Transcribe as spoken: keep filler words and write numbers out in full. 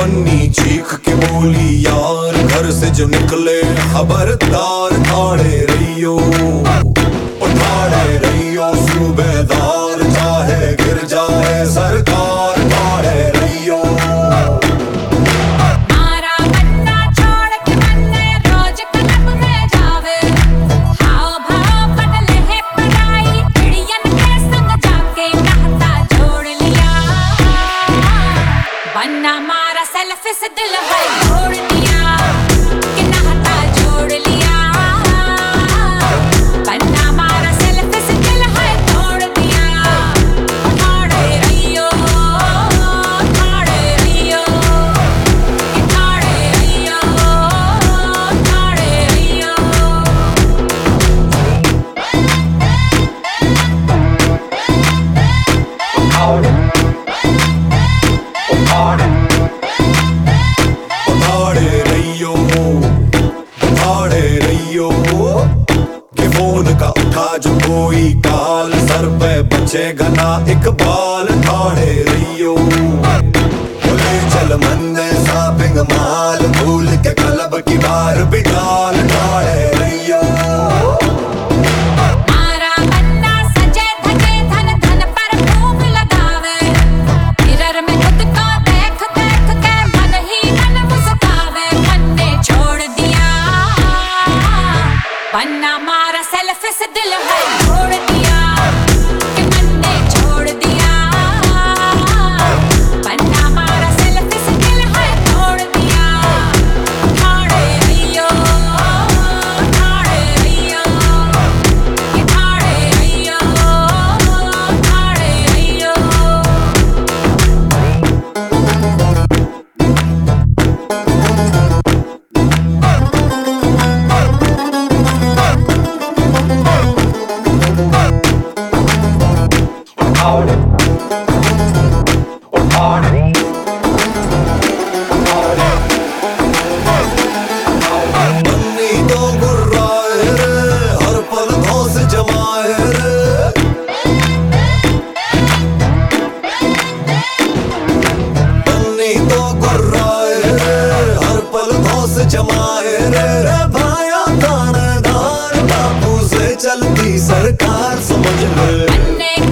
बन्नी चीख के बोली यार घर से जो निकले खबरदार, ठाड़े रहियो ठाड़े रहियो सूबेदार, चाहे गिर जाए सरकार, ठाड़े रहियो। मारा बन्ना छोड़ के बन्ने रोज क्लब में जावे, हाव भाव बदले है पढ़ाई, चिड़ियन के संग जाके नहाता जोड़ लिया। बन्ना मारा सेल्फी से दिल है जोड़ दिया, कि नहाता जोड़ लिया। बन्ना मारा सेल्फी से दिल है जोड़ दिया। ठाड़े रहियो ठाड़े रहियो, कि ठाड़े रहियो ठाड़े रहियो। ठाड़े रहियो ठाड़े रहियो, कि फोन का उठा जो कोई काल, सर पे बचेगा ना एक बाल, ठाड़े रहियो। बोले चल मन्ने शॉपिंग माल, भूल के क्लब की बार बिठाल, ठाड़े रहियो। मारा बन्ना सजे धजे धन धन पर खूब लगावे, मिरर में खुद को देख देख के मन ही मन मुस्कावे। बन्ने छोड़ दिया, बन्ना मारा सेल्फी से दिल है जोड़ दिया, कि बन्ने छोड़ दिया। बन्ना मारा सेल्फी से दिल है जोड़ दिया। ठाड़े रहियो ठाड़े रहियो, कि ठाड़े रहियो ठाड़े रहियो। बन्नी तो गुर्राए रे, हर पल धौंस जमाए रे। बन्नी तो गुर्राए रे, हर पल धौंस जमाए रे। रे भाया थानेदार, बापू से चलती सरकार, समझ ले। बन्ने